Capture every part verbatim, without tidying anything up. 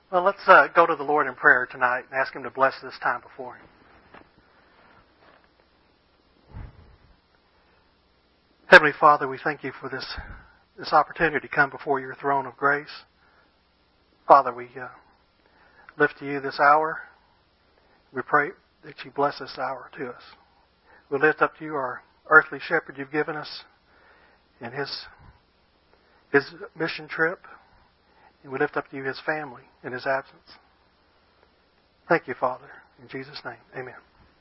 Well, let's uh, go to the Lord in prayer tonight and ask Him to bless this time before Him. Heavenly Father, we thank You for this this opportunity to come before Your throne of grace. Father, we uh, lift to You this hour. We pray that You bless this hour to us. We lift up to You our earthly shepherd You've given us in his his mission trip. And we lift up to You his family in his absence. Thank You, Father. In Jesus' name, amen.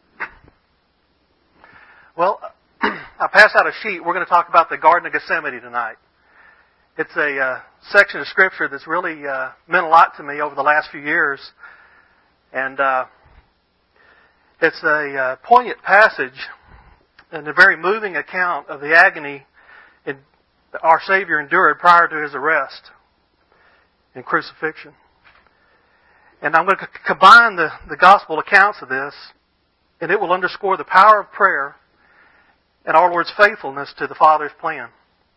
Well, I passed out a sheet. We're going to talk about the Garden of Gethsemane tonight. It's a uh, section of Scripture that's really uh, meant a lot to me over the last few years. And uh, it's a uh, poignant passage and a very moving account of the agony in, our Savior endured prior to His arrest and crucifixion. And I'm going to c- combine the, the gospel accounts of this, and it will underscore the power of prayer and our Lord's faithfulness to the Father's plan.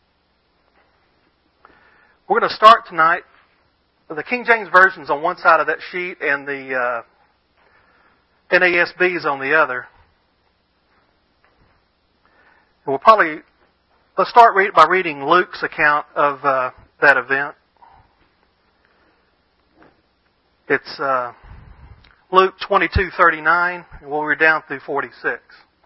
We're going to start tonight. The King James Version is on one side of that sheet, and the uh, N A S B is on the other. And we'll probably let's start read, by reading Luke's account of uh, that event. It's uh, Luke twenty-two thirty-nine, and we'll read down through forty-six.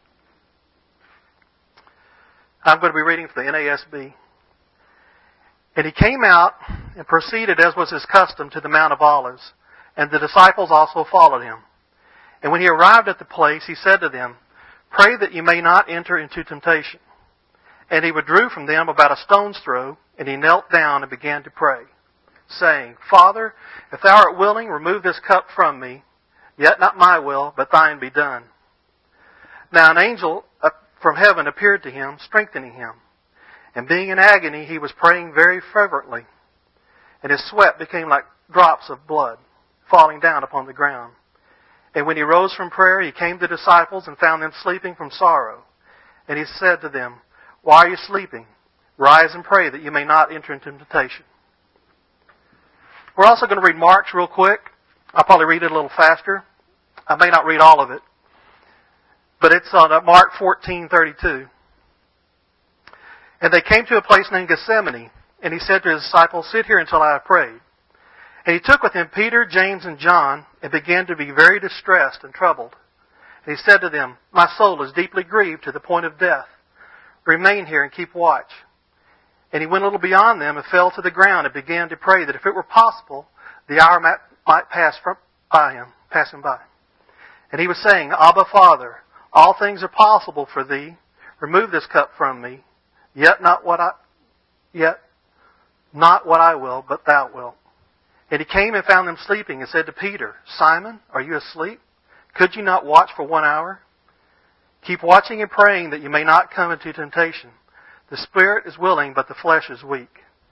I'm going to be reading from the N A S B. And He came out and proceeded, as was His custom, to the Mount of Olives, and the disciples also followed Him. And when He arrived at the place, He said to them, "Pray that you may not enter into temptation." And He withdrew from them about a stone's throw, and He knelt down and began to pray, saying, "Father, if Thou art willing, remove this cup from me. Yet not my will, but Thine be done." Now an angel from heaven appeared to him, strengthening him. And being in agony, he was praying very fervently. And his sweat became like drops of blood, falling down upon the ground. And when he rose from prayer, he came to the disciples and found them sleeping from sorrow. And he said to them, "Why are you sleeping? Rise and pray that you may not enter into temptation." We're also going to read Mark's real quick. I'll probably read it a little faster. I may not read all of it. But it's on Mark fourteen thirty-two. And they came to a place named Gethsemane, and He said to His disciples, "Sit here until I have prayed." And He took with Him Peter, James, and John, and began to be very distressed and troubled. And He said to them, "My soul is deeply grieved to the point of death. Remain here and keep watch." And He went a little beyond them and fell to the ground and began to pray that if it were possible, the hour might, might pass from, by him, pass him by. And He was saying, "Abba, Father, all things are possible for Thee. Remove this cup from me. Yet not what I, yet not what I will, but Thou wilt." And He came and found them sleeping and said to Peter, "Simon, are you asleep? Could you not watch for one hour? Keep watching and praying that you may not come into temptation. The spirit is willing, but the flesh is weak."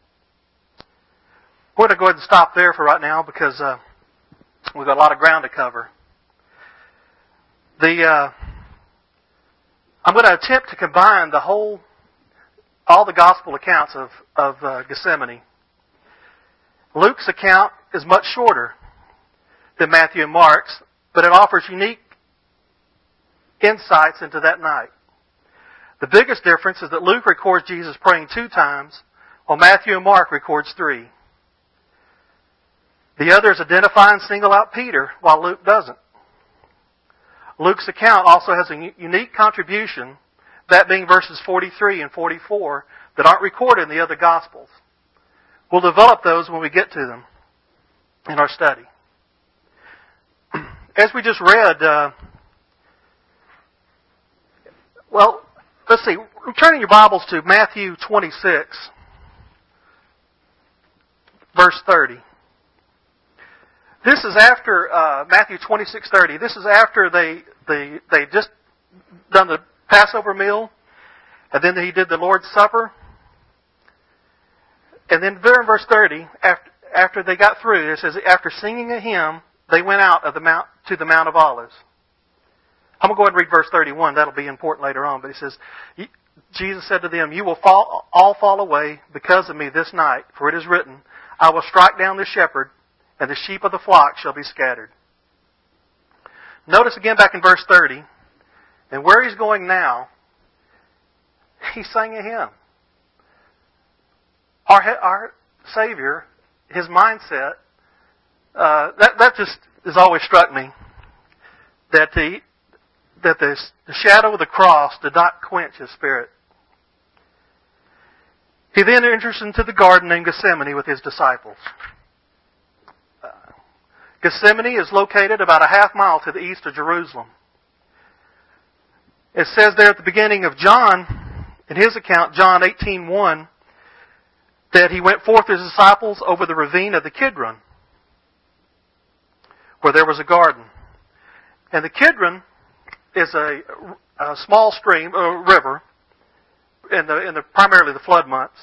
We're going to go ahead and stop there for right now because uh, we've got a lot of ground to cover. The uh, I'm going to attempt to combine the whole, all the gospel accounts of of uh, Gethsemane. Luke's account is much shorter than Matthew and Mark's, but it offers unique insights into that night. The biggest difference is that Luke records Jesus praying two times, while Matthew and Mark records three. The others identify and single out Peter, while Luke doesn't. Luke's account also has a unique contribution, that being verses forty-three and forty-four, that aren't recorded in the other Gospels. We'll develop those when we get to them in our study. As we just read, uh, well, let's see. Turning your Bibles to Matthew twenty-six, verse thirty. This is after uh, Matthew twenty-six thirty. This is after they they they just done the Passover meal, and then He did the Lord's Supper, and then there in verse thirty, after after they got through, it says after singing a hymn, they went out of the mount to the Mount of Olives. I'm going to go ahead and read verse thirty-one. That'll be important later on. But He says, Jesus said to them, "You will fall, all fall away because of me this night, for it is written, I will strike down the shepherd, and the sheep of the flock shall be scattered. Notice again back in verse thirty, and where he's going now, he sang a hymn. Our, our Savior, his mindset, uh, that, that just has always struck me, that the, that the, the shadow of the cross did not quench his spirit. He then enters into the garden named Gethsemane with his disciples. Uh, Gethsemane is located about a half mile to the east of Jerusalem. It says there at the beginning of John, in his account, John eighteen one, that he went forth with his disciples over the ravine of the Kidron, where there was a garden. And the Kidron is a, a small stream, a river, in the, in the primarily the flood months.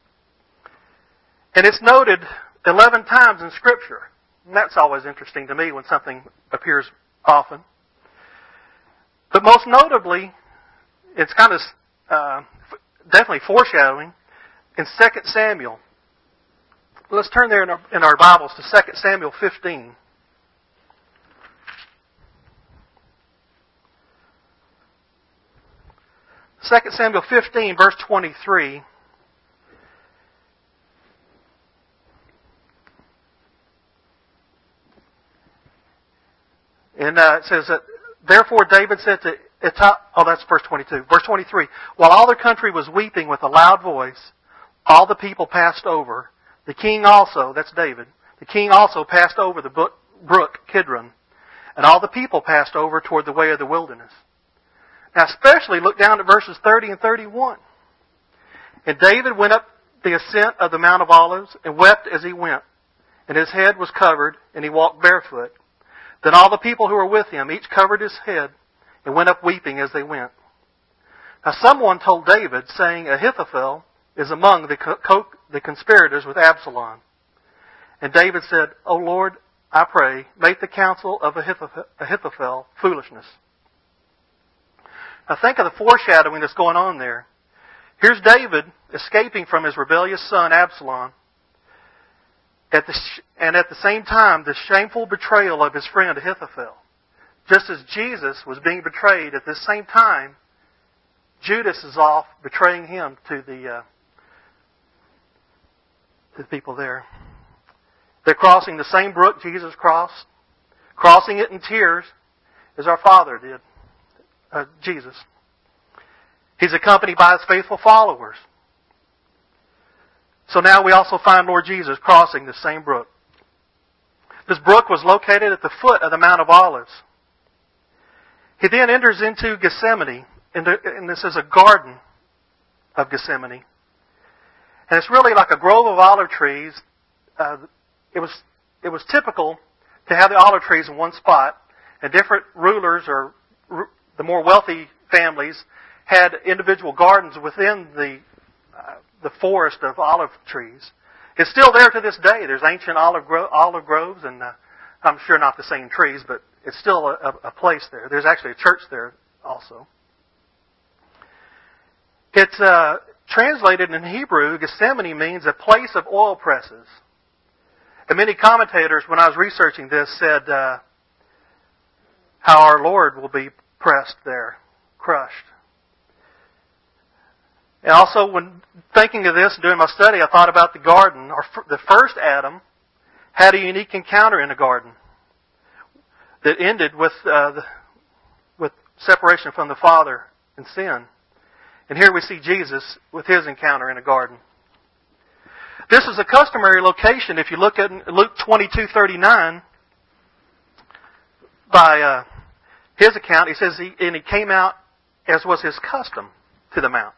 And it's noted eleven times in Scripture. And that's always interesting to me when something appears often. But most notably, it's kind of uh, definitely foreshadowing in Second Samuel. Let's turn there in our, in our Bibles to Second Samuel fifteen. Second Samuel fifteen, verse twenty-three. And uh, it says that, therefore David said to Ittai, oh that's verse twenty-two. Verse twenty-three. While all the country was weeping with a loud voice, all the people passed over. The king also, that's David, the king also passed over the brook Kidron. And all the people passed over toward the way of the wilderness. Now especially look down at verses thirty and thirty-one. And David went up the ascent of the Mount of Olives and wept as he went. And his head was covered and he walked barefoot. Then all the people who were with him each covered his head and went up weeping as they went. Now someone told David, saying, Ahithophel is among the, co- the conspirators with Absalom. And David said, O Lord, I pray, make the counsel of Ahithophel, Ahithophel foolishness. Now think of the foreshadowing that's going on there. Here's David escaping from his rebellious son Absalom. At the sh- and at the same time, the shameful betrayal of his friend Ahithophel. Just as Jesus was being betrayed at this same time, Judas is off betraying him to the, uh, to the people there. They're crossing the same brook Jesus crossed, crossing it in tears as our Father did, uh, Jesus. He's accompanied by his faithful followers. So now we also find Lord Jesus crossing the same brook. This brook was located at the foot of the Mount of Olives. He then enters into Gethsemane, and this is a garden of Gethsemane. And it's really like a grove of olive trees. Uh, it was it was typical to have the olive trees in one spot, and different rulers or the more wealthy families had individual gardens within the uh, the forest of olive trees. It's still there to this day. There's ancient olive, gro- olive groves, and uh, I'm sure not the same trees, but it's still a, a place there. There's actually a church there also. It's uh, translated in Hebrew, Gethsemane means a place of oil presses. And many commentators, when I was researching this, said uh, how our Lord will be pressed there, crushed. And also, when thinking of this and doing my study, I thought about the garden. Our, the first Adam had a unique encounter in the garden that ended with uh, the, with separation from the Father and sin. And here we see Jesus with his encounter in a garden. This is a customary location. If you look at Luke twenty-two thirty-nine, by uh, his account, he says, he, and he came out as was his custom to the mount.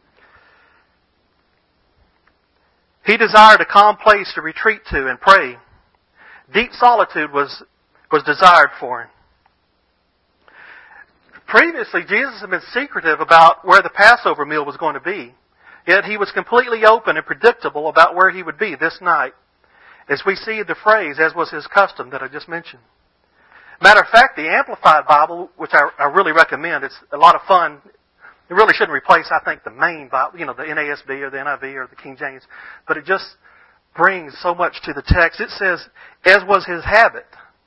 He desired a calm place to retreat to and pray. Deep solitude was, was desired for him. Previously, Jesus had been secretive about where the Passover meal was going to be. Yet he was completely open and predictable about where he would be this night. As we see the phrase, as was his custom that I just mentioned. Matter of fact, the Amplified Bible, which I, I really recommend, it's a lot of fun. It really shouldn't replace, I think, the main Bible, you know, the N A S B or the N I V or the King James. But it just brings so much to the text. It says, as was his habit.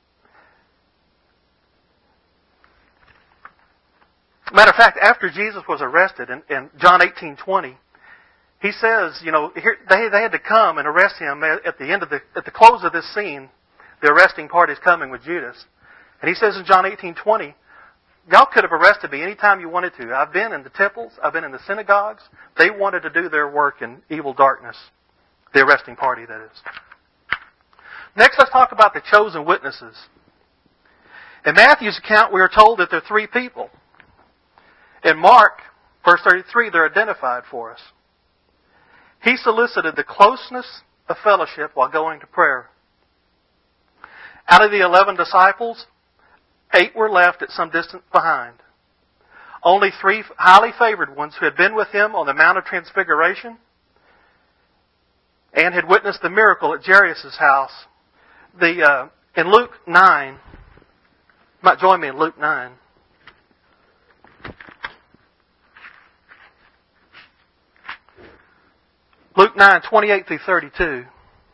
Matter of fact, after Jesus was arrested in, in John eighteen twenty, he says, you know, here, they they had to come and arrest him at the end of the at the close of this scene. The arresting party is coming with Judas, and he says in John eighteen twenty, y'all could have arrested me anytime you wanted to. I've been in the temples, I've been in the synagogues. They wanted to do their work in evil darkness. The arresting party, that is. Next, let's talk about the chosen witnesses. In Matthew's account, we are told that there are three people. In Mark, verse thirty-three, they're identified for us. He solicited the closeness of fellowship while going to prayer. Out of the eleven disciples, eight were left at some distance behind. Only three highly favored ones who had been with him on the Mount of Transfiguration and had witnessed the miracle at Jairus' house. The uh, in Luke nine, you might join me in Luke nine. Luke nine, twenty-eight through thirty-two.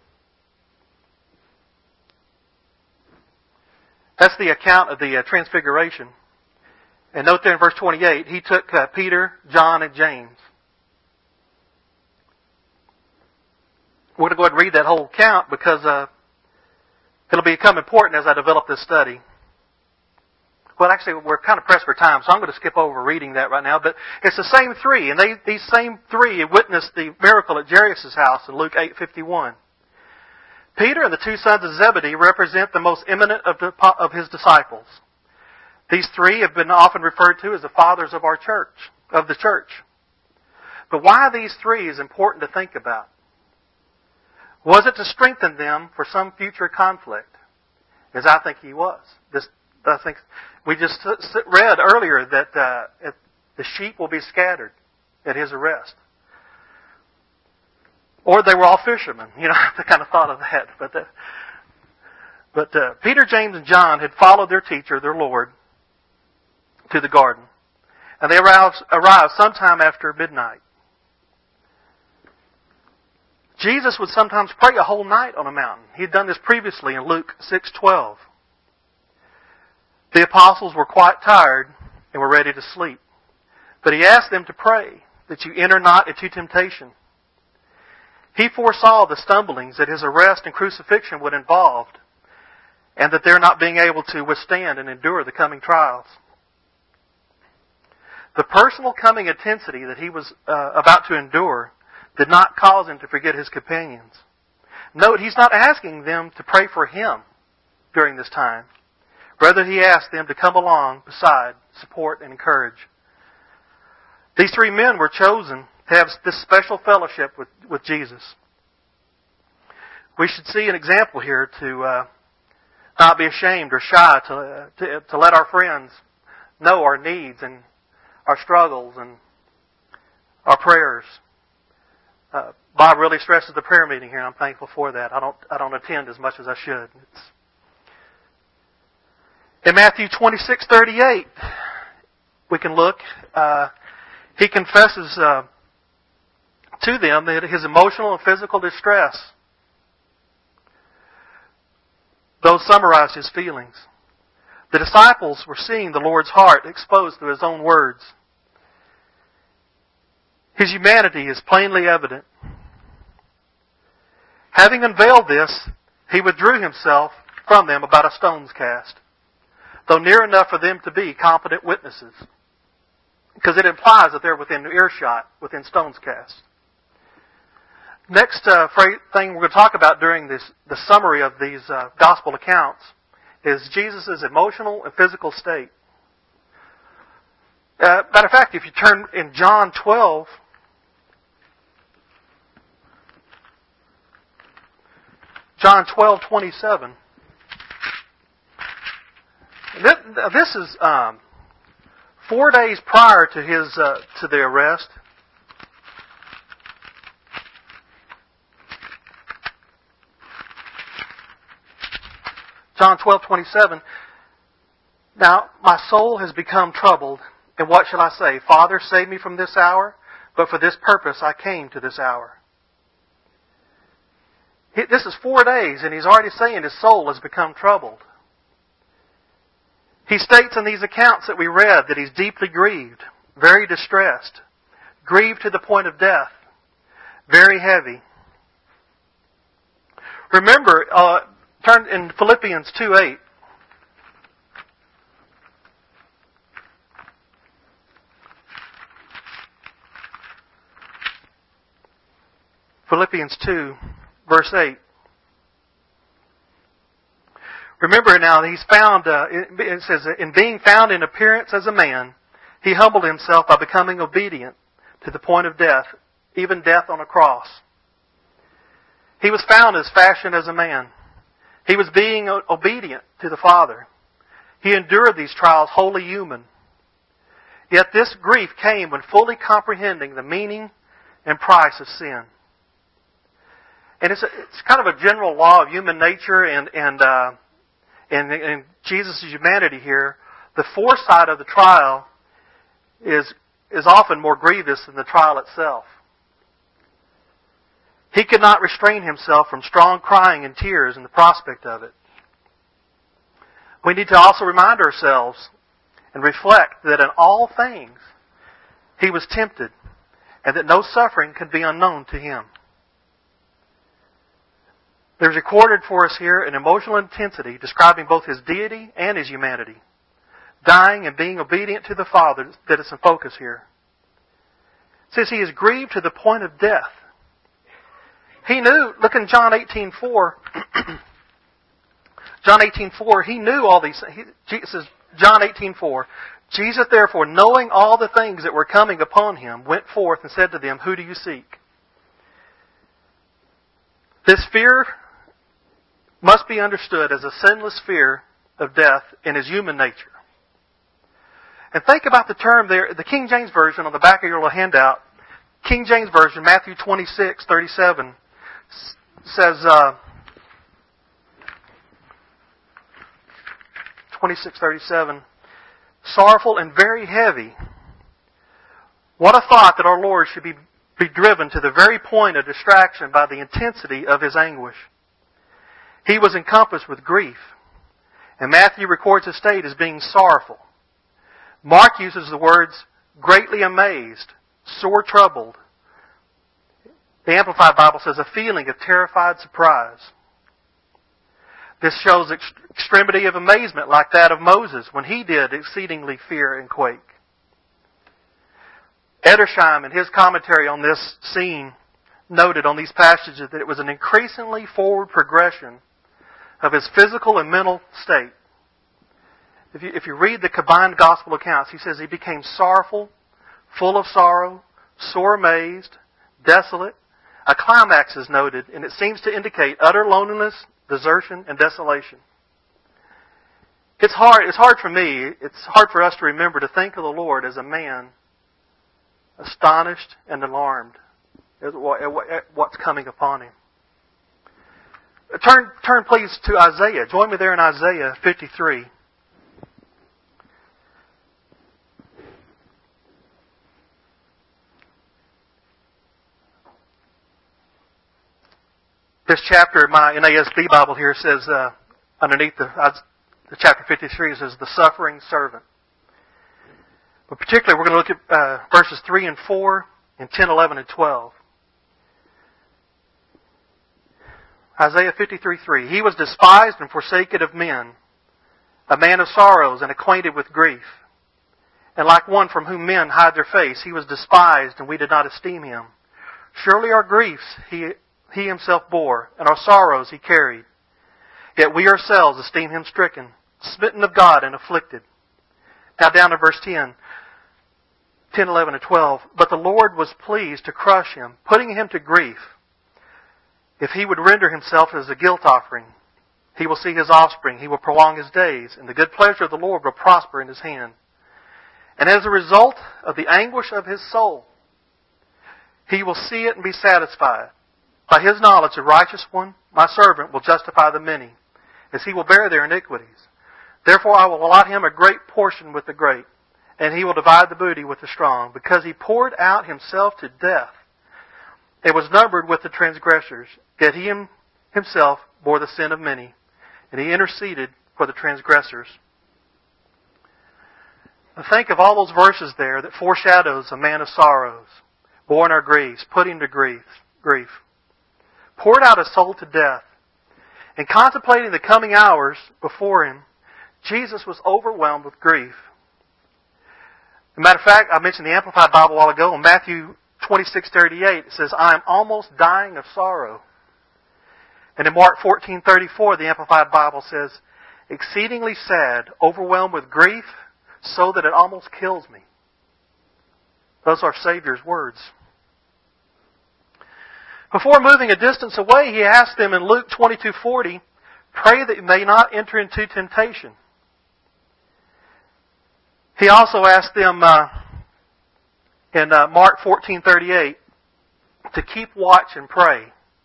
That's the account of the uh, Transfiguration. And note there in verse twenty-eight, he took uh, Peter, John, and James. We're going to go ahead and read that whole account because uh, it'll become important as I develop this study. Well, actually, we're kind of pressed for time, so I'm going to skip over reading that right now. But it's the same three, and they, these same three witnessed the miracle at Jairus' house in Luke eight fifty-one. Peter and the two sons of Zebedee represent the most eminent of, the, of his disciples. These three have been often referred to as the fathers of our church, of the church. But why these three is important to think about. Was it to strengthen them for some future conflict? As I think he was. This, I think we just read earlier that uh, the sheep will be scattered at his arrest. Or they were all fishermen. You know, I kind of thought of that. But, the, but uh, Peter, James, and John had followed their teacher, their Lord, to the garden. And they arrived, arrived sometime after midnight. Jesus would sometimes pray a whole night on a mountain. He had done this previously in Luke six twelve. The apostles were quite tired and were ready to sleep. But he asked them to pray that you enter not into temptation. He foresaw the stumblings that his arrest and crucifixion would involve, and that they're not being able to withstand and endure the coming trials. The personal coming intensity that he was uh, about to endure did not cause him to forget his companions. Note, he's not asking them to pray for him during this time. Rather, he asked them to come along beside, support, and encourage. These three men were chosen to have this special fellowship with, with Jesus. We should see an example here to uh, not be ashamed or shy to, uh, to to let our friends know our needs and our struggles and our prayers. Uh, Bob really stresses the prayer meeting here, and I'm thankful for that. I don't I don't attend as much as I should. It's... In Matthew twenty-six thirty-eight, we can look. Uh, he confesses uh, to them that his emotional and physical distress. Those summarize his feelings. The disciples were seeing the Lord's heart exposed through his own words. His humanity is plainly evident. Having unveiled this, he withdrew himself from them about a stone's cast, though near enough for them to be competent witnesses, because it implies that they're within earshot, within stone's cast. Next uh, thing we're going to talk about during this, the summary of these uh, gospel accounts is Jesus' emotional and physical state. Uh, matter of fact, if you turn in John twelve, John twelve twenty-seven. This is um, four days prior to his uh, to the arrest. John twelve twenty-seven. Now my soul has become troubled, and what shall I say? Father, save me from this hour. But for this purpose I came to this hour. This is four days, and he's already saying his soul has become troubled. He states in these accounts that we read that he's deeply grieved, very distressed, grieved to the point of death, very heavy. Remember, uh, turn in Philippians two eight. Philippians two, verse eight. Remember now, he's found, uh, it says, in being found in appearance as a man, he humbled himself by becoming obedient to the point of death, even death on a cross. He was found as fashioned as a man. He was being obedient to the Father. He endured these trials wholly human. Yet this grief came when fully comprehending the meaning and price of sin. And it's, a, it's kind of a general law of human nature and, and, uh, and, and Jesus' humanity here. The foresight of the trial is, is often more grievous than the trial itself. He could not restrain himself from strong crying and tears in the prospect of it. We need to also remind ourselves and reflect that in all things he was tempted and that no suffering could be unknown to him. There's recorded for us here an emotional intensity describing both his deity and his humanity. Dying and being obedient to the Father that is in focus here. It says he is grieved to the point of death. He knew, look in John eighteen four. John eighteen four, he knew all these things. Jesus says, John eighteen four. Jesus therefore, knowing all the things that were coming upon him, went forth and said to them, who do you seek? This fear must be understood as a sinless fear of death in his human nature. And think about the term there, the King James Version on the back of your little handout. King James Version, Matthew twenty-six thirty-seven, says, uh, twenty-six thirty-seven, sorrowful and very heavy. What a thought that our Lord should be, be driven to the very point of distraction by the intensity of his anguish. He was encompassed with grief. And Matthew records his state as being sorrowful. Mark uses the words greatly amazed, sore troubled. The Amplified Bible says a feeling of terrified surprise. This shows ex- extremity of amazement like that of Moses when he did exceedingly fear and quake. Edersheim, in his commentary on this scene, noted on these passages that it was an increasingly forward progression of his physical and mental state. If you, if you read the combined gospel accounts, he says he became sorrowful, full of sorrow, sore amazed, desolate. A climax is noted, and it seems to indicate utter loneliness, desertion, and desolation. It's hard, it's hard for me, it's hard for us to remember to think of the Lord as a man astonished and alarmed at what's coming upon him. Turn, turn please to Isaiah. Join me there in Isaiah fifty-three. This chapter, my N A S B Bible here says, uh, underneath the, uh, the chapter fifty-three, it says, the suffering servant. But particularly, we're going to look at uh, verses three and four, and ten, eleven, and twelve. Isaiah fifty-three three. He was despised and forsaken of men, a man of sorrows and acquainted with grief. And like one from whom men hide their face, he was despised and we did not esteem him. Surely our griefs he, he himself bore, and our sorrows he carried. Yet we ourselves esteem him stricken, smitten of God and afflicted. Now down to verse ten. ten, eleven, and twelve. But the Lord was pleased to crush him, putting him to grief. If he would render himself as a guilt offering, he will see his offspring, he will prolong his days, and the good pleasure of the Lord will prosper in his hand. And as a result of the anguish of his soul, he will see it and be satisfied. By his knowledge, the righteous one, my servant, will justify the many, as he will bear their iniquities. Therefore I will allot him a great portion with the great, and he will divide the booty with the strong, because he poured out himself to death. It was numbered with the transgressors, yet he, himself bore the sin of many, and he interceded for the transgressors. Now think of all those verses there that foreshadows a man of sorrows, borne our griefs, put him to grief, grief, poured out his soul to death. And contemplating the coming hours before him, Jesus was overwhelmed with grief. As a matter of fact, I mentioned the Amplified Bible a while ago. In Matthew twenty-six thirty-eight, it says, I am almost dying of sorrow. And in Mark fourteen thirty-four, the Amplified Bible says, exceedingly sad, overwhelmed with grief, so that it almost kills me. Those are our Savior's words. Before moving a distance away, he asked them in Luke twenty-two forty, pray that you may not enter into temptation. He also asked them uh, in uh, Mark fourteen thirty-eight to keep watch and pray.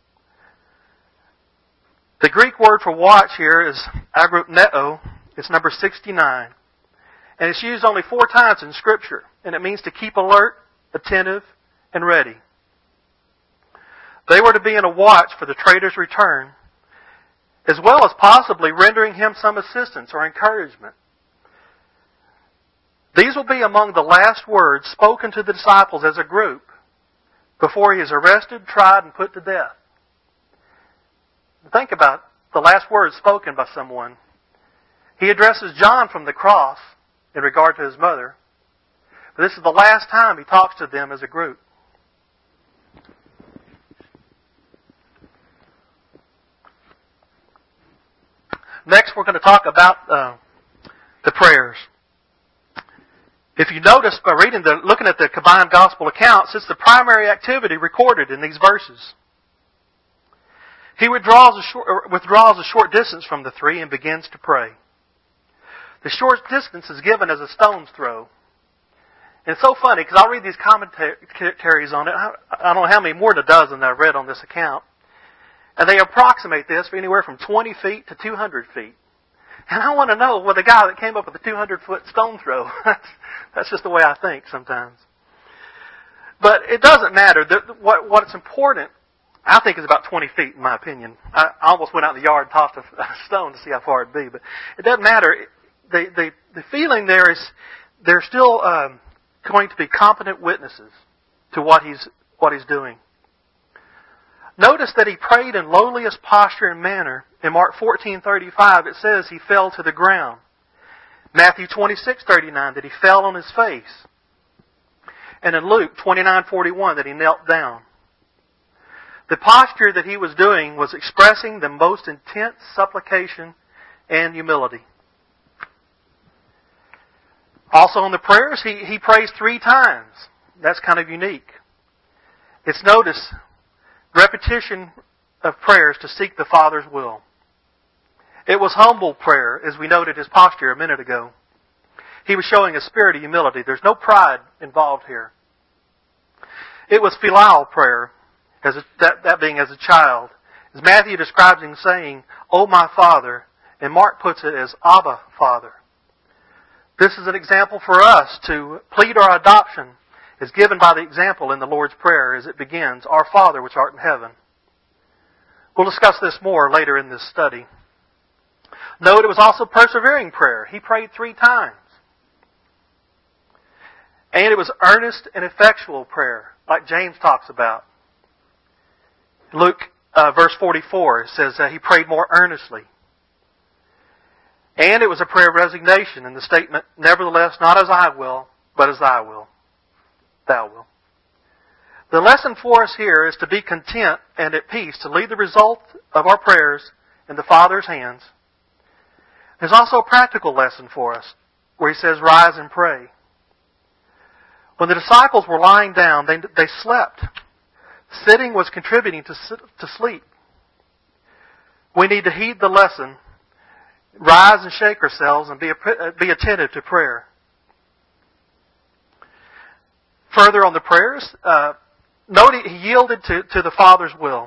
The Greek word for watch here is agropneo. It's number sixty-nine. And it's used only four times in Scripture. And it means to keep alert, attentive, and ready. They were to be in a watch for the traitor's return, as well as possibly rendering him some assistance or encouragement. These will be among the last words spoken to the disciples as a group before he is arrested, tried, and put to death. Think about the last words spoken by someone. He addresses John from the cross in regard to his mother. But this is the last time he talks to them as a group. Next, we're going to talk about uh, the prayers. If you notice by reading the, looking at the combined gospel accounts, it's the primary activity recorded in these verses. He withdraws a short, withdraws a short distance from the three and begins to pray. The short distance is given as a stone's throw. And it's so funny because I'll read these commentaries on it. I don't know how many, more than a dozen that I've read on this account. And they approximate this for anywhere from twenty feet to two hundred feet. And I want to know, well, the guy that came up with the two hundred foot stone throw, that's, that's just the way I think sometimes. But it doesn't matter. The, what, what's important, I think, is about twenty feet, in my opinion. I, I almost went out in the yard and tossed a, a stone to see how far it'd be. But it doesn't matter. The, the, the feeling there is they're still um, going to be competent witnesses to what he's, what he's doing. Notice that he prayed in lowliest posture and manner. In Mark fourteen thirty-five, it says he fell to the ground. Matthew twenty-six thirty-nine, that he fell on his face. And in Luke twenty-nine forty-one, that he knelt down. The posture that he was doing was expressing the most intense supplication and humility. Also in the prayers, he, he prays three times. That's kind of unique. It's notice repetition of prayers to seek the Father's will. It was humble prayer, as we noted his posture a minute ago. He was showing a spirit of humility. There's no pride involved here. It was filial prayer, as a, that, that being as a child. As Matthew describes him saying, "O my Father," and Mark puts it as Abba, Father. This is an example for us to plead our adoption is given by the example in the Lord's Prayer as it begins, Our Father which art in heaven. We'll discuss this more later in this study. Note it was also persevering prayer. He prayed three times. And it was earnest and effectual prayer, like James talks about. Luke uh, verse forty-four says that he prayed more earnestly. And it was a prayer of resignation in the statement, nevertheless, not as I will, but as thy will. Thou will. The lesson for us here is to be content and at peace, to leave the result of our prayers in the Father's hands. There's also a practical lesson for us, where he says, rise and pray. When the disciples were lying down, they, they slept. Sitting was contributing to, to sleep. We need to heed the lesson, rise and shake ourselves, and be, be attentive to prayer. Further on the prayers, uh, note he yielded to, to the Father's will.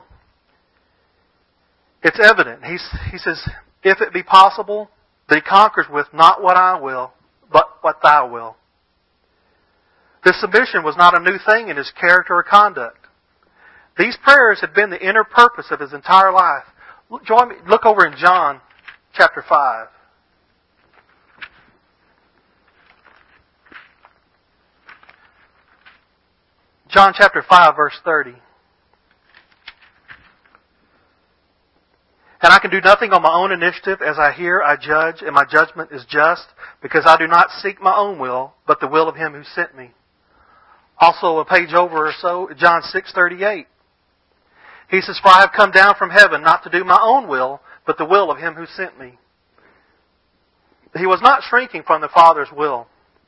It's evident. He's, he says, if it be possible, that he conquers with not what I will, but what thou will. This submission was not a new thing in his character or conduct. These prayers had been the inner purpose of his entire life, Join me. Look over in John chapter five. John chapter five, verse thirty. And I can do nothing on my own initiative. As I hear, I judge, and my judgment is just, because I do not seek my own will, but the will of Him who sent me. Also, a page over or so, John six thirty-eight. He says, for I have come down from heaven not to do my own will, but the will of Him who sent me. He was not shrinking from the Father's will.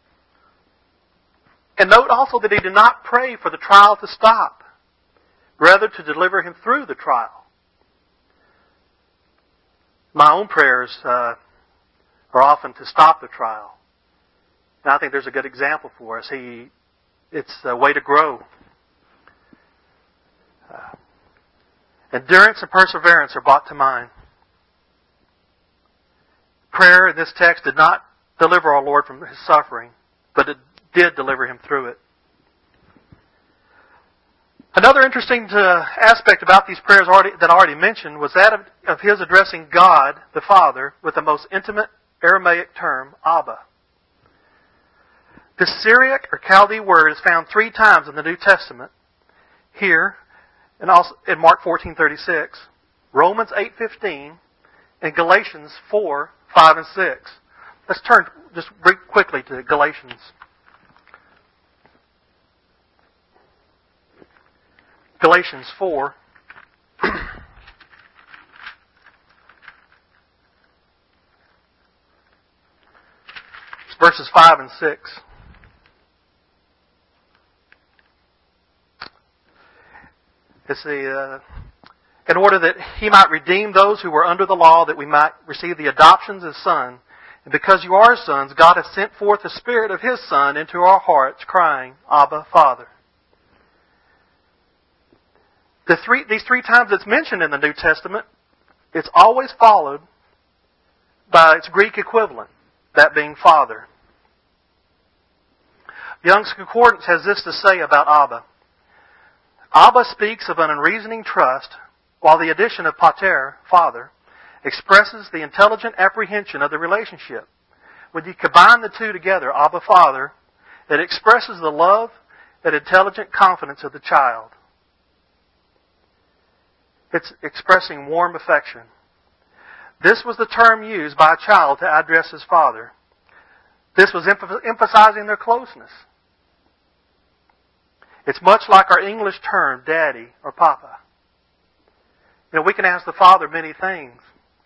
And note also that He did not pray for the trial to stop, rather to deliver him through the trial. My own prayers uh, are often to stop the trial. And I think there's a good example for us. He, it's a way to grow. Uh, endurance and perseverance are brought to mind. Prayer in this text did not deliver our Lord from His suffering, but it did deliver Him through it. Another interesting uh, aspect about these prayers already, that I already mentioned was that of, of His addressing God, the Father, with the most intimate Aramaic term, Abba. This Syriac or Chaldee word is found three times in the New Testament. Here, and also in Mark fourteen thirty-six, Romans eight fifteen, and Galatians four five and six. Let's turn just very quickly to Galatians. Galatians four. Verses five and six. It's the, uh, in order that He might redeem those who were under the law, that we might receive the adoptions as sons. And because you are sons, God has sent forth the Spirit of His Son into our hearts, crying, Abba, Father. The three, these three times it's mentioned in the New Testament, it's always followed by its Greek equivalent, that being Father. Young's Concordance has this to say about Abba. Abba speaks of an unreasoning trust, while the addition of pater, Father, expresses the intelligent apprehension of the relationship. When you combine the two together, Abba, Father, it expresses the love and intelligent confidence of the child. It's expressing warm affection. This was the term used by a child to address his father. This was emphasizing their closeness. It's much like our English term, daddy or papa. You know, we can ask the Father many things.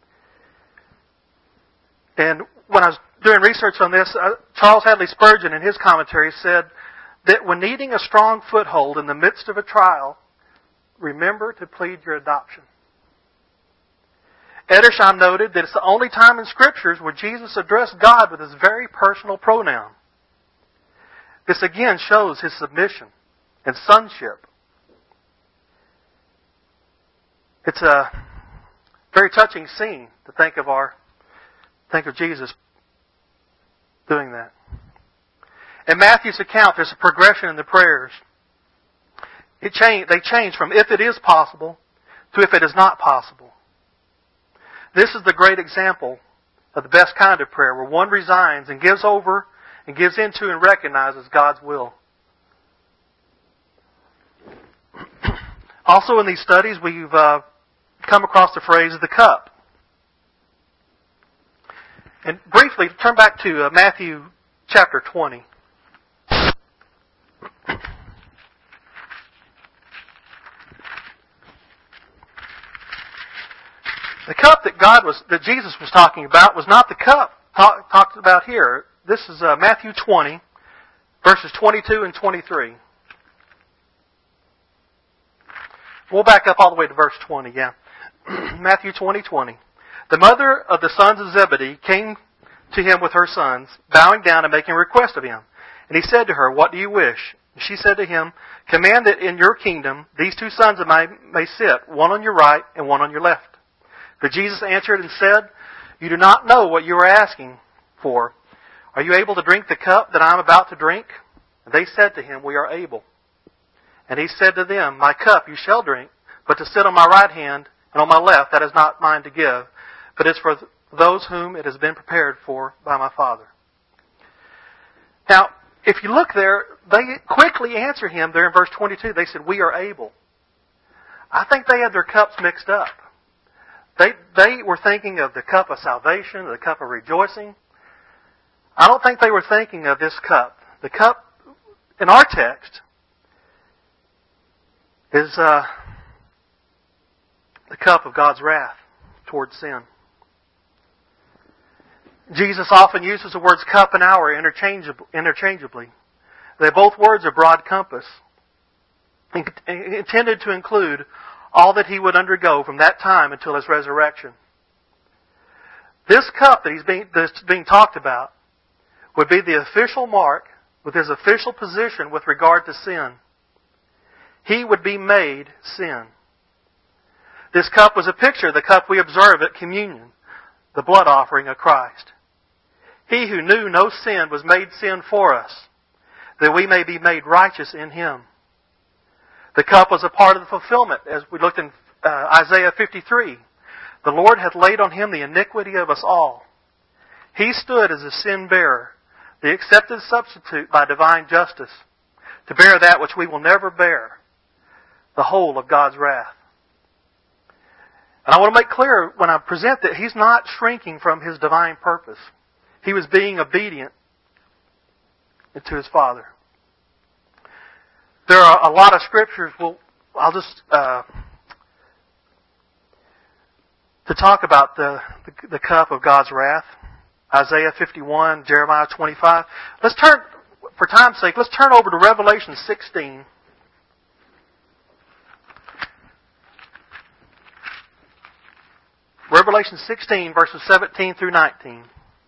And when I was doing research on this, uh, Charles Hadley Spurgeon in his commentary said that when needing a strong foothold in the midst of a trial, remember to plead your adoption. Edersheim noted that it's the only time in Scriptures where Jesus addressed God with His very personal pronoun. This again shows His submission and sonship. It's a very touching scene to think of our, think of Jesus doing that. In Matthew's account, there's a progression in the prayers. It change, they change from if it is possible to if it is not possible. This is the great example of the best kind of prayer, where one resigns and gives over and gives into and recognizes God's will. Also in these studies, we've uh, come across the phrase, the cup. And briefly, turn back to uh, Matthew chapter twenty. The cup that God was, that Jesus was talking about was not the cup talk, talked about here. This is uh, Matthew twenty, verses twenty-two and twenty-three. We'll back up all the way to verse twenty, yeah. Matthew twenty, twenty. The mother of the sons of Zebedee came to him with her sons, bowing down and making request of him. And he said to her, what do you wish? And she said to him, command that in your kingdom these two sons of mine may sit, one on your right and one on your left. But Jesus answered and said, you do not know what you are asking for. Are you able to drink the cup that I am about to drink? And they said to him, we are able. And he said to them, my cup you shall drink, but to sit on my right hand And on my left, that is not mine to give, but it's for those whom it has been prepared for by my Father. Now, if you look there, they quickly answer him there in verse twenty-two. They said, we are able. I think they had their cups mixed up. They, they were thinking of the cup of salvation, the cup of rejoicing. I don't think they were thinking of this cup. The cup in our text is uh, the cup of God's wrath towards sin. Jesus often uses the words cup and hour interchangeably. They both words are broad compass, intended to include all that he would undergo from that time until his resurrection. This cup that he's being, that's being talked about would be the official mark with his official position with regard to sin. He would be made sin. This cup was a picture of the cup we observe at communion, the blood offering of Christ. He who knew no sin was made sin for us, that we may be made righteous in Him. The cup was a part of the fulfillment, as we looked in uh, Isaiah fifty-three. The Lord hath laid on Him the iniquity of us all. He stood as a sin bearer, the accepted substitute by divine justice, to bear that which we will never bear, the whole of God's wrath. And I want to make clear when I present that He's not shrinking from His divine purpose. He was being obedient to His Father. There are a lot of scriptures, well, I'll just, uh, to talk about the, the, the cup of God's wrath. Isaiah fifty-one, Jeremiah twenty-five. Let's turn, for time's sake, let's turn over to Revelation sixteen. Revelation sixteen, verses seventeen through nineteen.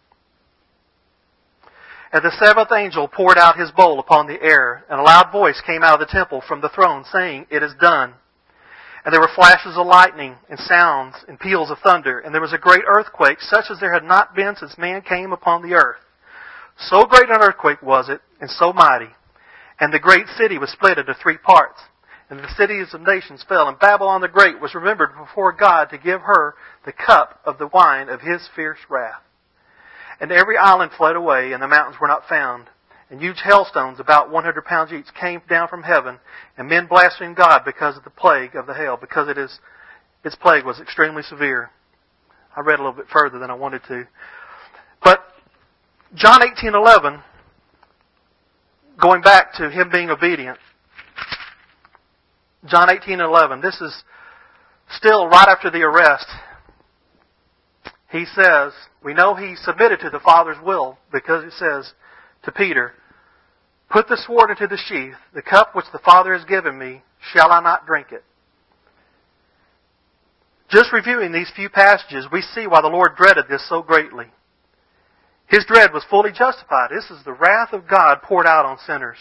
And the seventh angel poured out his bowl upon the air, and a loud voice came out of the temple from the throne, saying, It is done. And there were flashes of lightning, and sounds, and peals of thunder, and there was a great earthquake, such as there had not been since man came upon the earth. So great an earthquake was it, and so mighty. And the great city was split into three parts. And the cities of nations fell, and Babylon the Great was remembered before God to give her the cup of the wine of His fierce wrath. And every island fled away, and the mountains were not found. And huge hailstones, about one hundred pounds each, came down from heaven, and men blasphemed God because of the plague of the hail, because it is, its plague was extremely severe. I read a little bit further than I wanted to. But John eighteen eleven, going back to Him being obedient, John eighteen eleven, this is still right after the arrest. He says, we know He submitted to the Father's will because it says to Peter, Put the sword into the sheath, the cup which the Father has given me, shall I not drink it? Just reviewing these few passages, we see why the Lord dreaded this so greatly. His dread was fully justified. This is the wrath of God poured out on sinners.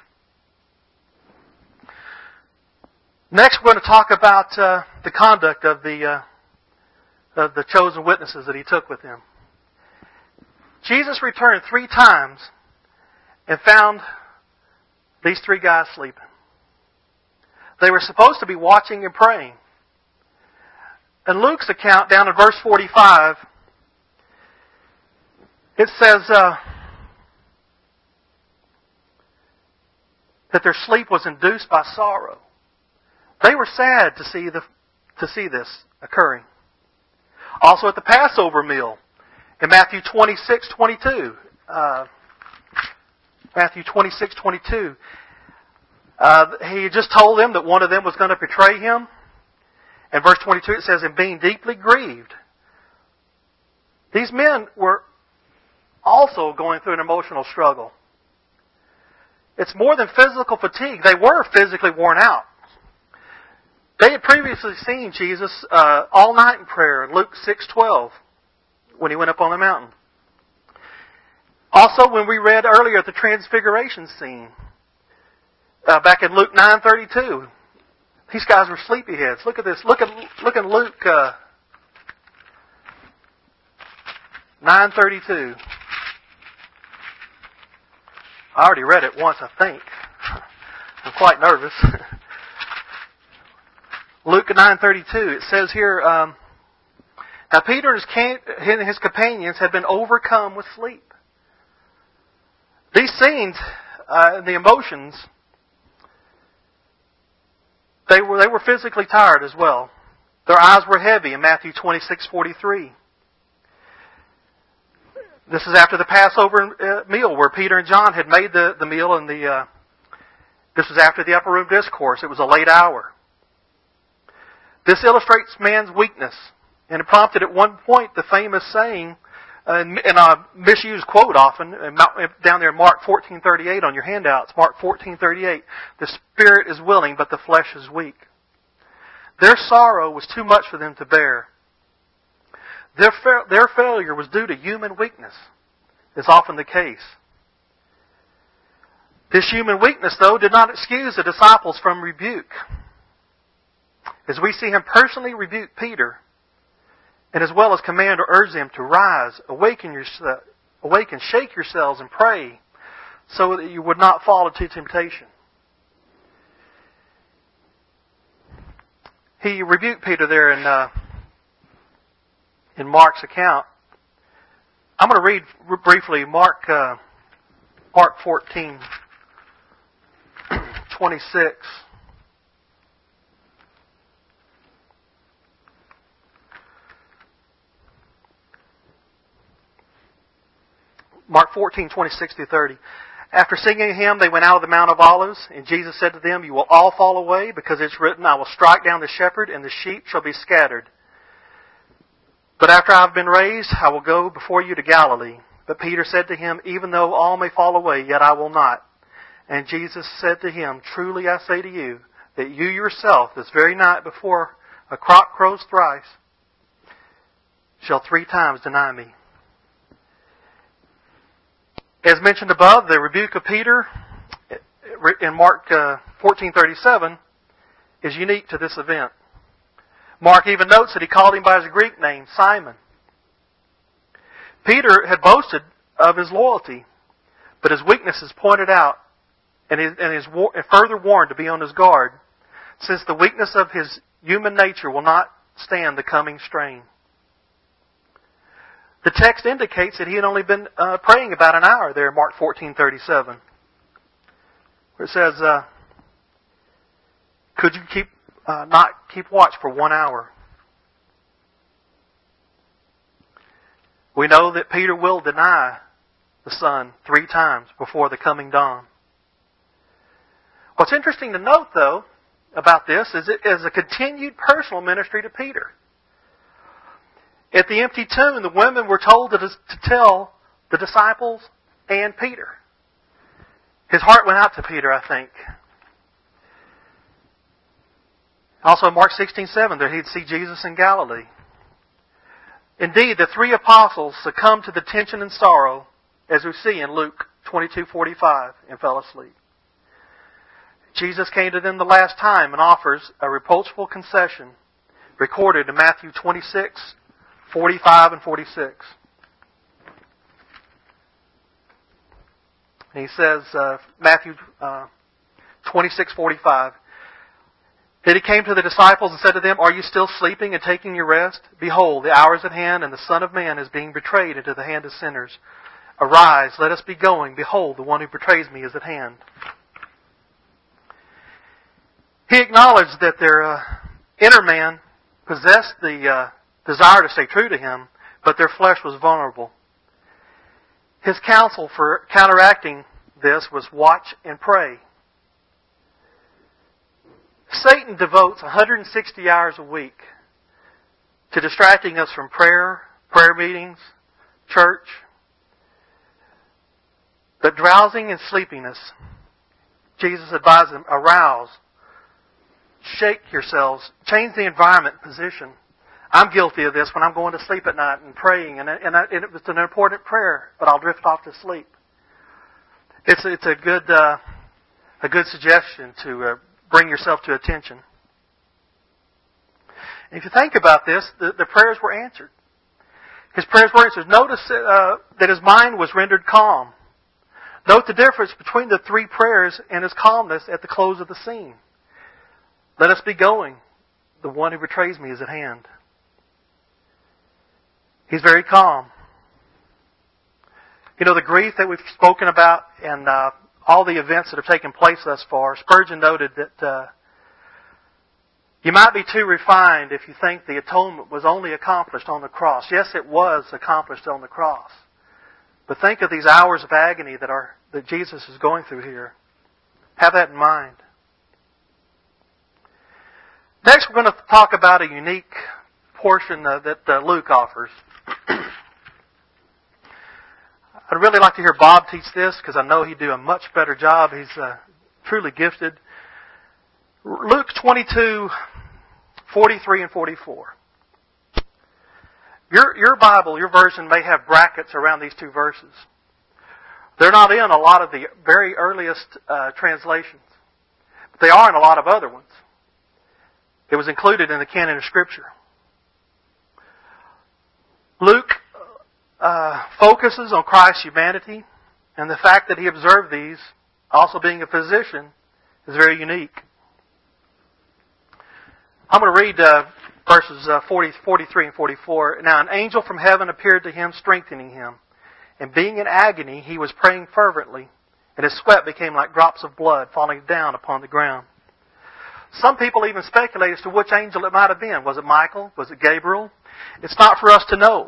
Next, we're going to talk about uh, the conduct of the uh, of the chosen witnesses that He took with Him. Jesus returned three times and found these three guys sleeping. They were supposed to be watching and praying. In Luke's account, down in verse forty-five, it says uh, that their sleep was induced by sorrow. They were sad to see the to see this occurring. Also at the Passover meal, in Matthew twenty-six twenty-two, uh, Matthew twenty-six twenty-two, uh, He just told them that one of them was going to betray Him. In verse twenty-two it says, and being deeply grieved. These men were also going through an emotional struggle. It's more than physical fatigue. They were physically worn out. They had previously seen Jesus uh, all night in prayer in Luke six twelve when He went up on the mountain. Also, when we read earlier the transfiguration scene uh, back in Luke nine thirty-two, these guys were sleepyheads. Look at this. Look at look at Luke uh, nine thirty-two. I already read it once, I think. I'm quite nervous. Luke nine thirty-two, it says here, um, now Peter and his, can- and his companions had been overcome with sleep. These scenes, uh, the emotions, they were they were physically tired as well. Their eyes were heavy in Matthew twenty-six forty-three. This is after the Passover meal where Peter and John had made the, the meal, and the uh, this was after the upper room discourse. It was a late hour. This illustrates man's weakness, and it prompted at one point the famous saying, uh, and a misused quote often, down there in Mark fourteen thirty-eight on your handouts, Mark fourteen thirty-eight, the spirit is willing, but the flesh is weak. Their sorrow was too much for them to bear. Their, fa- their failure was due to human weakness, is often the case. This human weakness, though, did not excuse the disciples from rebuke. As we see him personally rebuke Peter, and as well as command or urge them to rise, awaken, yourself, awaken, shake yourselves, and pray, so that you would not fall into temptation. He rebuked Peter there in uh, in Mark's account. I'm going to read briefly Mark uh, Mark fourteen twenty-six. Mark fourteen twenty-six through thirty. After singing a hymn, they went out of the Mount of Olives, and Jesus said to them, "You will all fall away, because it's written, I will strike down the shepherd, and the sheep shall be scattered. But after I have been raised, I will go before you to Galilee." But Peter said to him, "Even though all may fall away, yet I will not." And Jesus said to him, "Truly I say to you, that you yourself, this very night before a cock crows thrice, shall three times deny me." As mentioned above, the rebuke of Peter in Mark fourteen thirty-seven is unique to this event. Mark even notes that he called him by his Greek name, Simon. Peter had boasted of his loyalty, but his weakness is pointed out and is, and is further warned to be on his guard, since the weakness of his human nature will not stand the coming strain. The text indicates that he had only been uh, praying about an hour there in Mark fourteen thirty-seven. Where it says, uh, could you keep uh, not keep watch for one hour? We know that Peter will deny the Son three times before the coming dawn. What's interesting to note, though, about this is it is a continued personal ministry to Peter. At the empty tomb, the women were told to, to tell the disciples and Peter. His heart went out to Peter, I think. Also, Mark sixteen seven, that he'd see Jesus in Galilee. Indeed, the three apostles succumbed to the tension and sorrow, as we see in Luke twenty-two forty-five, and fell asleep. Jesus came to them the last time and offers a reproachful concession, recorded in Matthew twenty-six forty-five and forty-six. And he says, uh, Matthew uh, twenty-six forty-five, that he came to the disciples and said to them, "Are you still sleeping and taking your rest? Behold, the hour is at hand, and the Son of Man is being betrayed into the hand of sinners. Arise, let us be going. Behold, the one who betrays me is at hand." He acknowledged that their uh, inner man possessed the uh, desire to stay true to him, but their flesh was vulnerable. His counsel for counteracting this was watch and pray. Satan devotes one hundred sixty hours a week to distracting us from prayer, prayer meetings, church. But drowsing and sleepiness, Jesus advised them, arouse, shake yourselves, change the environment and position. I'm guilty of this when I'm going to sleep at night and praying, and, and, I, and it was an important prayer, but I'll drift off to sleep. It's it's a good uh, a good suggestion to uh, bring yourself to attention. And if you think about this, the, the prayers were answered. His prayers were answered. Notice uh, that his mind was rendered calm. Note the difference between the three prayers and his calmness at the close of the scene. Let us be going. the one who betrays me is at hand. He's very calm. You know, the grief that we've spoken about and uh, all the events that have taken place thus far, Spurgeon noted that uh, you might be too refined if you think the atonement was only accomplished on the cross. Yes, it was accomplished on the cross. But think of these hours of agony that are that Jesus is going through here. Have that in mind. Next, we're going to talk about a unique portion uh, that uh, Luke offers. I'd really like to hear Bob teach this because I know he'd do a much better job. He's uh, truly gifted. Luke twenty-two, forty-three and forty-four. Your your Bible, your version may have brackets around these two verses. They're not in a lot of the very earliest uh, translations, but they are in a lot of other ones. It was included in the canon of Scripture. Luke uh, focuses on Christ's humanity, and the fact that he observed these, also being a physician, is very unique. I'm going to read uh, verses uh, forty, forty-three and forty-four. Now an angel from heaven appeared to him, strengthening him. And being in agony, he was praying fervently, and his sweat became like drops of blood falling down upon the ground. Some people even speculate as to which angel it might have been. Was it Michael? Was it Gabriel? It's not for us to know.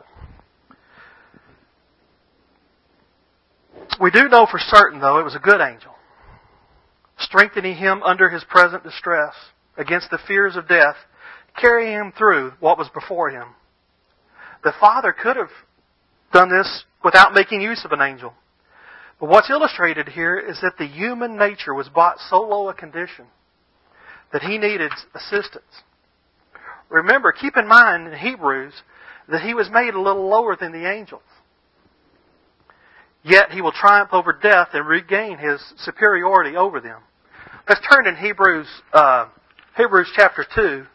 We do know for certain, though, it was a good angel, strengthening him under his present distress, against the fears of death, carrying him through what was before him. The Father could have done this without making use of an angel. But what's illustrated here is that the human nature was brought so low a condition that he needed assistance. Remember, keep in mind in Hebrews that he was made a little lower than the angels. Yet he will triumph over death and regain his superiority over them. Let's turn in Hebrews, uh, Hebrews chapter two.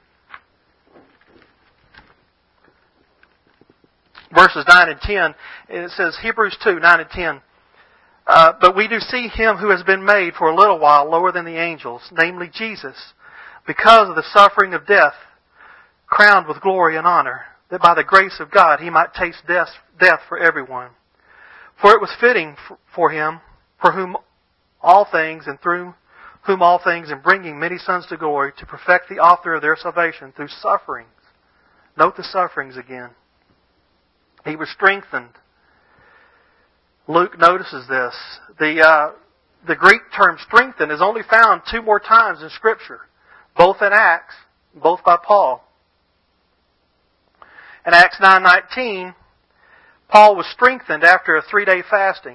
Verses nine and ten, and it says, Hebrews two, nine and ten, uh, but we do see him who has been made for a little while lower than the angels, namely Jesus, because of the suffering of death, crowned with glory and honor, that by the grace of God he might taste death, death for everyone. For it was fitting for him, for whom all things and through whom all things, in bringing many sons to glory, to perfect the author of their salvation through sufferings. Note the sufferings again. He was strengthened. Luke notices this. The uh, the Greek term strengthen is only found two more times in Scripture, both in Acts, both by Paul. In Acts nine nineteen, Paul was strengthened after a three-day fasting.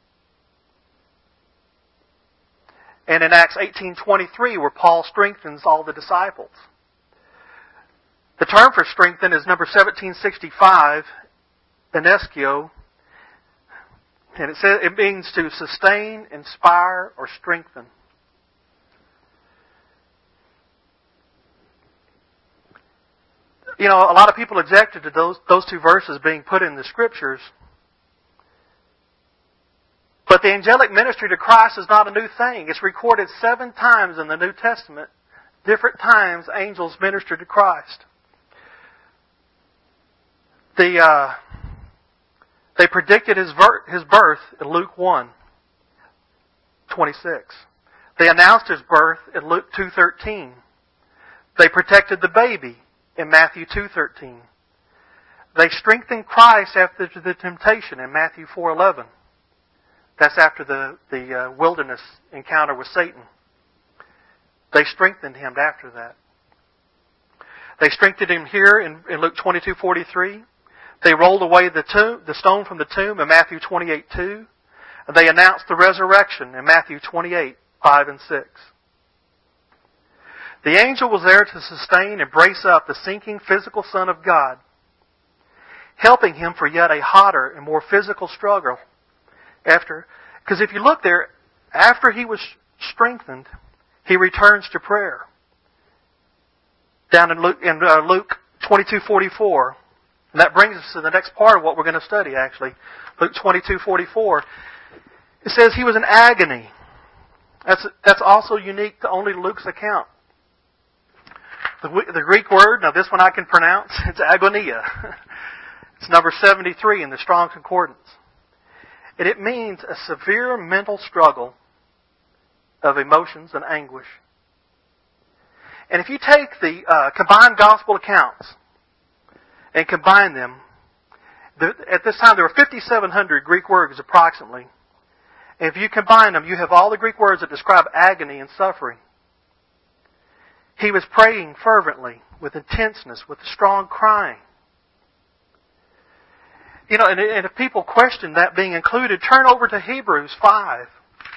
And in Acts eighteen twenty-three, where Paul strengthens all the disciples. The term for strengthen is number seventeen sixty-five. Enescio, and it says it means to sustain, inspire, or strengthen. You know, a lot of people objected to those those two verses being put in the Scriptures, but the angelic ministry to Christ is not a new thing. It's recorded seven times in the New Testament. Different times angels ministered to Christ. The uh, They predicted his, ver- his birth in Luke one, twenty-six. They announced his birth in Luke two thirteen. They protected the baby in Matthew two thirteen. They strengthened Christ after the temptation in Matthew four eleven. That's after the, the uh, wilderness encounter with Satan. They strengthened him after that. They strengthened him here in, in Luke twenty-two forty-three. They rolled away the, tomb, the stone from the tomb in Matthew twenty-eight two. And they announced the resurrection in Matthew twenty-eight five and six. The angel was there to sustain and brace up the sinking physical Son of God, helping him for yet a hotter and more physical struggle. After, because if you look there, after he was strengthened, he returns to prayer. Down in Luke, in uh, Luke twenty-two forty-four. And that brings us to the next part of what we're going to study, actually. Luke twenty-two forty-four. It says he was in agony. That's, that's also unique to only Luke's account. The, the Greek word, now this one I can pronounce, it's agonia. It's number seventy-three in the Strong's Concordance. And it means a severe mental struggle of emotions and anguish. And if you take the uh, combined gospel accounts and combine them, the, at this time there were fifty-seven hundred Greek words approximately. And if you combine them, you have all the Greek words that describe agony and suffering. He was praying fervently, with intenseness, with strong crying. You know, and, and if people question that being included, turn over to Hebrews five.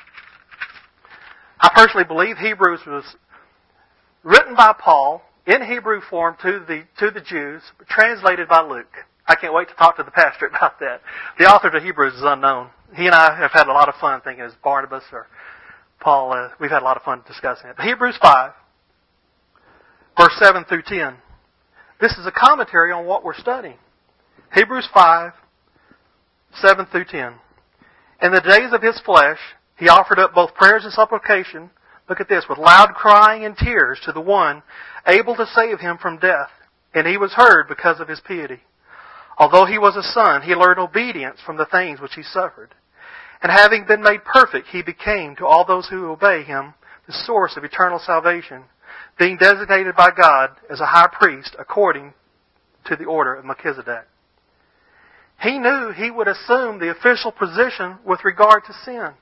I personally believe Hebrews was written by Paul in Hebrew form to the to the Jews, translated by Luke. I can't wait to talk to the pastor about that. The author to Hebrews is unknown. He and I have had a lot of fun thinking it's Barnabas or Paul. Uh, we've had a lot of fun discussing it. But Hebrews five, verse seven through ten. This is a commentary on what we're studying. Hebrews five, seven through ten. In the days of his flesh, he offered up both prayers and supplication, look at this, with loud crying and tears to the one able to save him from death. And he was heard because of his piety. Although he was a son, he learned obedience from the things which he suffered. And having been made perfect, he became, to all those who obey him, the source of eternal salvation, being designated by God as a high priest according to the order of Melchizedek. He knew he would assume the official position with regard to sin.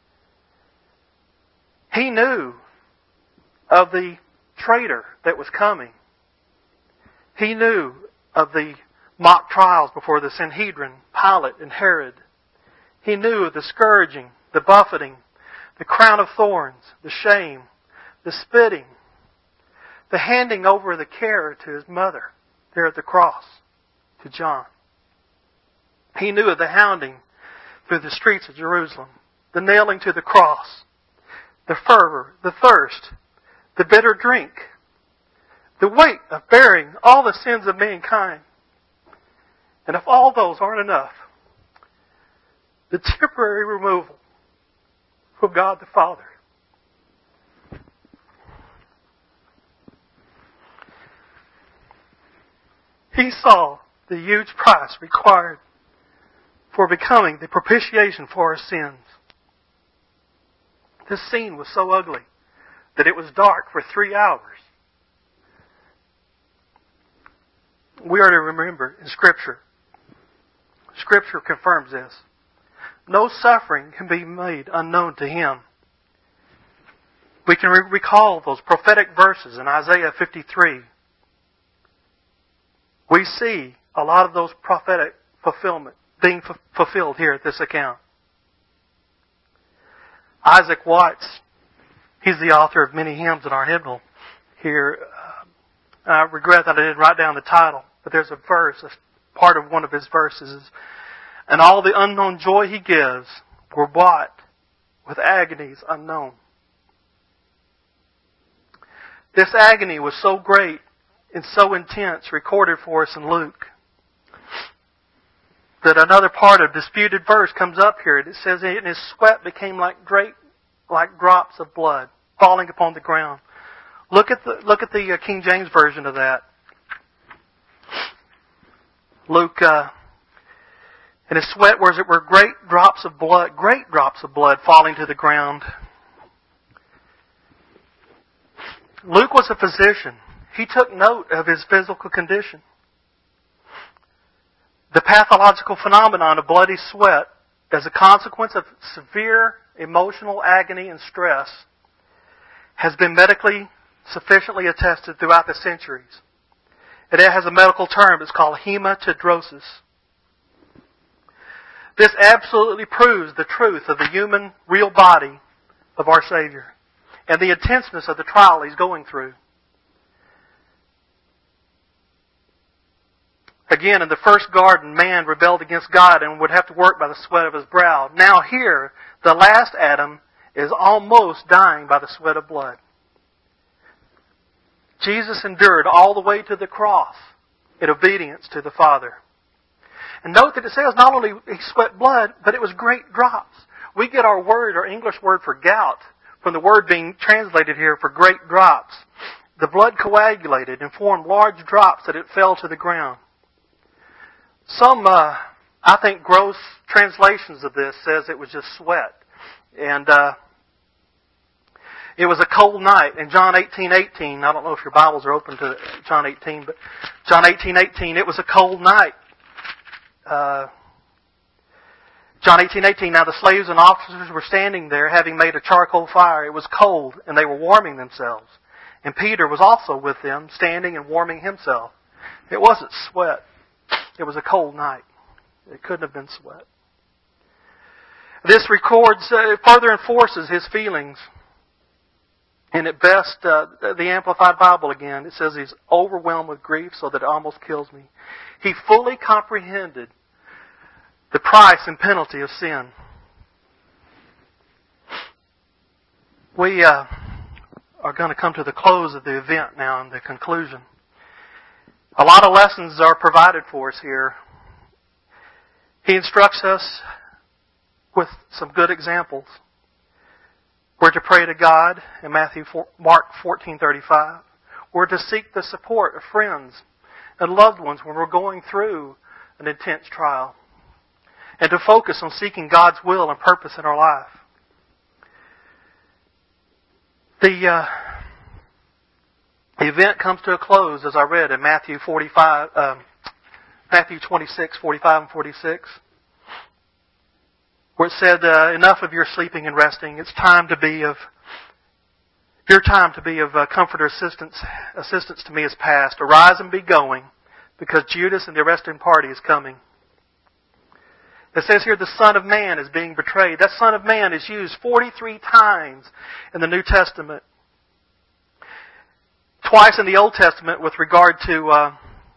He knew of the traitor that was coming. He knew of the mock trials before the Sanhedrin, Pilate, and Herod. He knew of the scourging, the buffeting, the crown of thorns, the shame, the spitting, the handing over the care to his mother there at the cross, to John. He knew of the hounding through the streets of Jerusalem, the nailing to the cross, the fervor, the thirst, the bitter drink, the weight of bearing all the sins of mankind. And if all those aren't enough, the temporary removal from God the Father. He saw the huge price required for becoming the propitiation for our sins. This scene was so ugly that it was dark for three hours. We are to remember in Scripture, Scripture confirms this. No suffering can be made unknown to Him. We can re- recall those prophetic verses in Isaiah fifty-three. We see a lot of those prophetic fulfillment being f- fulfilled here at this account. Isaac Watts, he's the author of many hymns in our hymnal here. Uh, I regret that I didn't write down the title, but there's a verse, a part of one of his verses is, and all the unknown joy he gives were bought with agonies unknown. This agony was so great and so intense, recorded for us in Luke, that another part of disputed verse comes up here. It says, and his sweat became like great, like drops of blood falling upon the ground. Look at the look at the uh, King James version of that. Luke, uh, and his sweat was it were great drops of blood, great drops of blood falling to the ground. Luke was a physician. He took note of his physical condition. The pathological phenomenon of bloody sweat as a consequence of severe emotional agony and stress has been medically sufficiently attested throughout the centuries. It has a medical term. It's called hematidrosis. This absolutely proves the truth of the human, real body of our Savior and the intenseness of the trial He's going through. Again, in the first garden, man rebelled against God and would have to work by the sweat of his brow. Now here, the last Adam is almost dying by the sweat of blood. Jesus endured all the way to the cross in obedience to the Father. And note that it says not only he sweat blood, but it was great drops. We get our word, our English word for gout, from the word being translated here for great drops. the blood coagulated and formed large drops that it fell to the ground. Some, uh, I think, gross translations of this says it was just sweat. And uh, it was a cold night. In John eighteen eighteen, I don't know if your Bibles are open to John eighteen, but John eighteen eighteen, it was a cold night. Uh, John eighteen eighteen, now the slaves and officers were standing there having made a charcoal fire. It was cold and they were warming themselves. And Peter was also with them, standing and warming himself. It wasn't sweat. It was a cold night. It couldn't have been sweat. This records, uh, further enforces his feelings. And at best, uh, the Amplified Bible again, it says he's overwhelmed with grief so that it almost kills me. He fully comprehended the price and penalty of sin. We uh, are going to come to the close of the event now and the conclusion. A lot of lessons are provided for us here. He instructs us with some good examples. We're to pray to God in Matthew, Mark fourteen thirty-five. We're to seek the support of friends and loved ones when we're going through an intense trial. And to focus on seeking God's will and purpose in our life. The, uh, the event comes to a close, as I read in Matthew forty-five, um, Matthew twenty-six, forty-five and forty-six, where it said, uh, "Enough of your sleeping and resting. It's time to be of your time to be of uh, comfort or assistance. Assistance to me is past. Arise and be going, because Judas and the arresting party is coming." It says here the Son of Man is being betrayed. That Son of Man is used forty-three times in the New Testament. Twice in the Old Testament with regard to uh,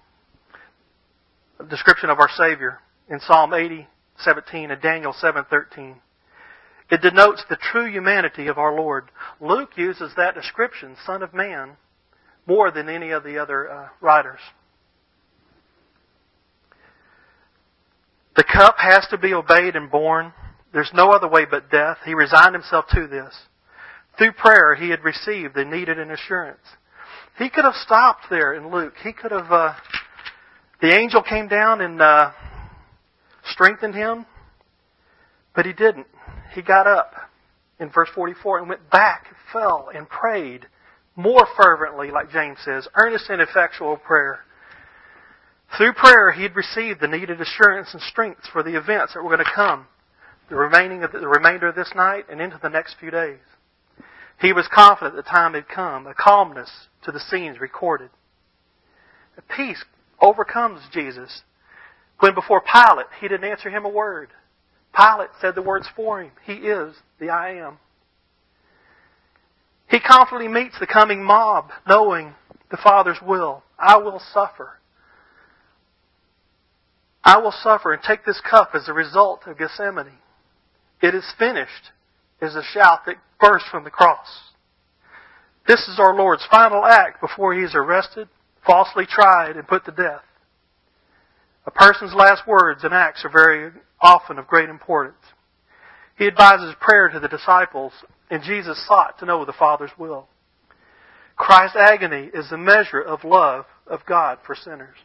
a description of our Savior in Psalm eighty, seventeen and Daniel seven, thirteen. It denotes the true humanity of our Lord. Luke uses that description, Son of Man, more than any of the other uh, writers. The cup has to be obeyed and borne. There's no other way but death. He resigned himself to this. Through prayer, he had received the needed assurance. He could have stopped there in Luke. He could have, uh, the angel came down and uh, strengthened him, but he didn't. He got up in verse forty-four and went back, fell, and prayed more fervently, like James says, earnest and effectual prayer. Through prayer, he had received the needed assurance and strength for the events that were going to come, the remaining of the, the remainder of this night and into the next few days. He was confident the time had come, a calmness to the scenes recorded. A peace overcomes Jesus. When before Pilate, he didn't answer him a word. Pilate said the words for him. He is the I am. He confidently meets the coming mob, knowing the Father's will. I will suffer. I will suffer and take this cup as a result of Gethsemane. It is finished is a shout that burst from the cross. This is our Lord's final act before He is arrested, falsely tried, and put to death. A person's last words and acts are very often of great importance. He advises prayer to the disciples, and Jesus sought to know the Father's will. Christ's agony is the measure of love of God for sinners,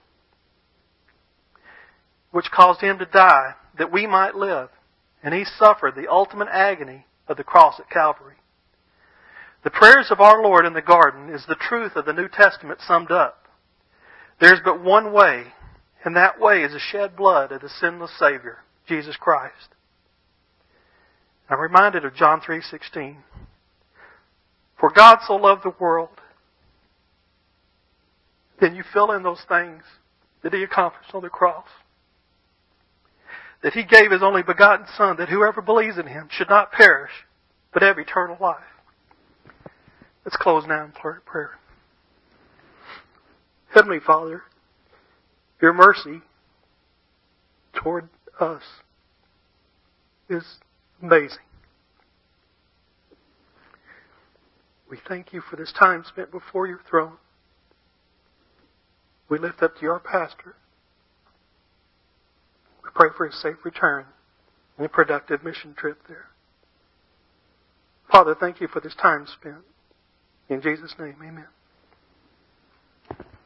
which caused Him to die that we might live, and He suffered the ultimate agony of the cross at Calvary. The prayers of our Lord in the garden is the truth of the New Testament summed up. There is but one way, and that way is the shed blood of the sinless Savior, Jesus Christ. I'm reminded of John three sixteen. For God so loved the world. Then you fill in those things that He accomplished on the cross. That He gave His only begotten Son, that whoever believes in Him should not perish, but have eternal life. Let's close now in prayer. Heavenly Father, Your mercy toward us is amazing. We thank You for this time spent before Your throne. We lift up to Your pastor. We pray for his safe return and a productive mission trip there. Father, thank You for this time spent. In Jesus' name, amen.